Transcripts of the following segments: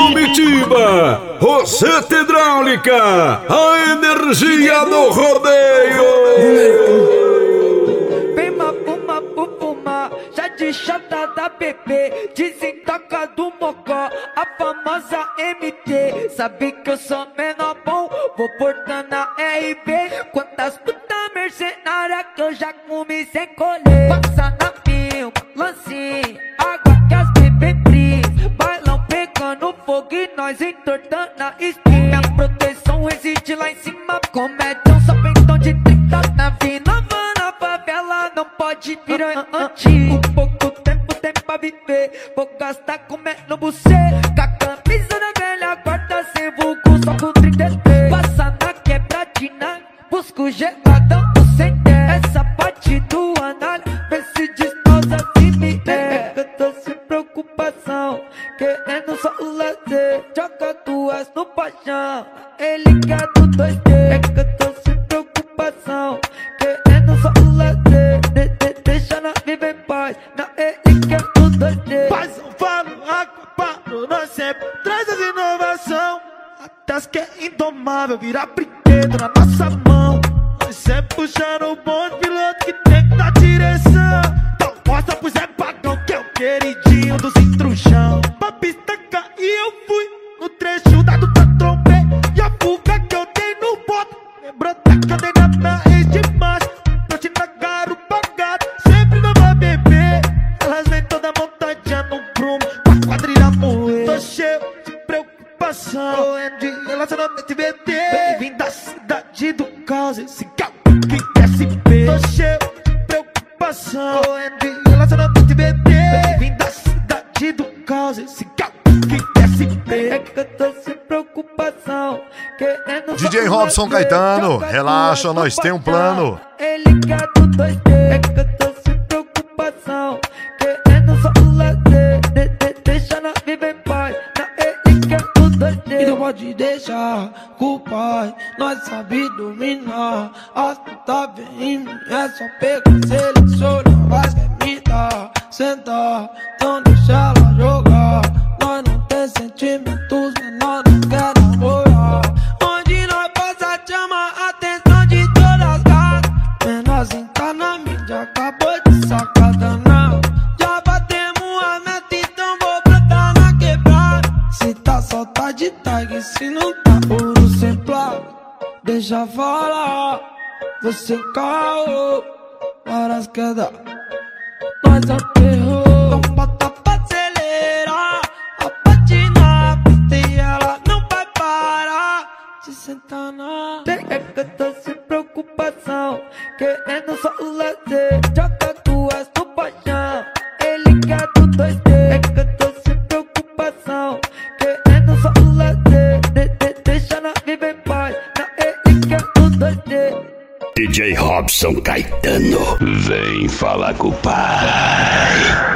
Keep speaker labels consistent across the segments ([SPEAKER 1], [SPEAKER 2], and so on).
[SPEAKER 1] comitiva, Roseta Hidráulica, a energia do rodeio.
[SPEAKER 2] Vem mapuma, pupuma, já de chata da bebê, desentoca do mocó, a famosa MT. Sabe que eu sou menor bom, vou portando a RB. Quantas putas mercenárias que eu já comi sem colher. Passa na pinho, lancinho, água que as bebê bris. Bailão pegando fogo e nós entortando a espinha. Minha proteção reside lá em cima, comédia só peitão de 30 na vila. Na favela não pode virar antigo. Pouco tempo tem pra viver, vou gastar comendo você. Com a camisa da velha guarda sem vulgo, só com 33. Passa na quebradinha, busco geladão do CT. Essa parte do análise, vê se destroça se me é. Eu tô sem preocupação, querendo só o lazer. Joga duas no paixão, ele quer do 2D. É que eu tô sem preocupação, querendo só o lazer. Deixa nós viver em paz, na ele quer do 2D.
[SPEAKER 3] Paz, eu falo, água, paro, nós sempre traz as inovação. Até que é indomável, virar brinquedo na nossa mão. Nós sempre puxando o bonde, piloto que tem que dar direção. Então mostra pro Zé Pagão que é o queridinho dos intrujão. Pra pista cair eu fui, no trecho dado pra trombei. E a fuga que eu dei no boto, lembrou até que eu dei na minha ex de macho. Noite na garupa gata, sempre nova bebê. Elas vêm toda montadinha no prumo, com a quadrilha moer. Tô cheio de preocupação, correndo de relacionamento VT. Bem-vindo à cidade do caos, esse carro que SP. Tô cheio de preocupação, correndo de relacionamento VT. Bem-vindo à cidade do caos, esse carro que SP.
[SPEAKER 2] É que eu tô sem preocupação, querendo
[SPEAKER 4] DJ Robson Caetano, relaxa, nós tem um plano.
[SPEAKER 2] Ele quer do 2D. É que eu tô sem preocupação, querendo só o lazer. Deixa nós viver em paz, na ele quer do 2D.
[SPEAKER 5] E não pode deixar culpar, nós sabe dominar. As puta vem, é só pegar, seleciona, mas quer me dar. Sentar, então deixa ela jogar. Nós não tem sentimentos, menor não quer namorar. Onde nós passa chama a atenção de todas as gatas. Menorzinho tá na mídia, acabou de sacada não. Já batemos a meta, então vou brotar na quebrada. Se tá só tá de tag, se não tá ouro sem placa. Deixa falar, você caô, várias quedas, nós aterrou. Então bota pra acelerar, a patinar, e ela não vai parar de sentar na.
[SPEAKER 2] É que eu tô sem preocupação, querendo só o lazer. Joga duas no paixão, ele quer do 2D. É que eu tô sem preocupação, querendo só o lazer. Deixa nós viver em paz, na ele quer do 2D.
[SPEAKER 6] DJ Robson Caetano, vem falar com o pai.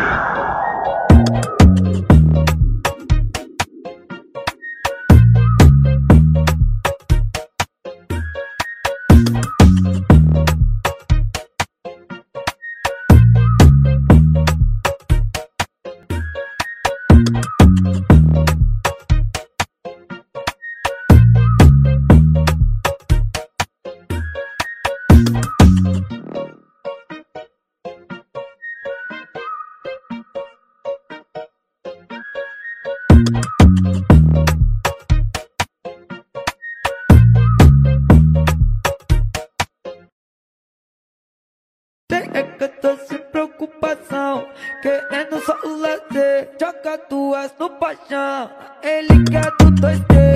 [SPEAKER 2] É que eu tô sem preocupação, querendo só o lazer. Joga duas no paixão, ele quer do 2D.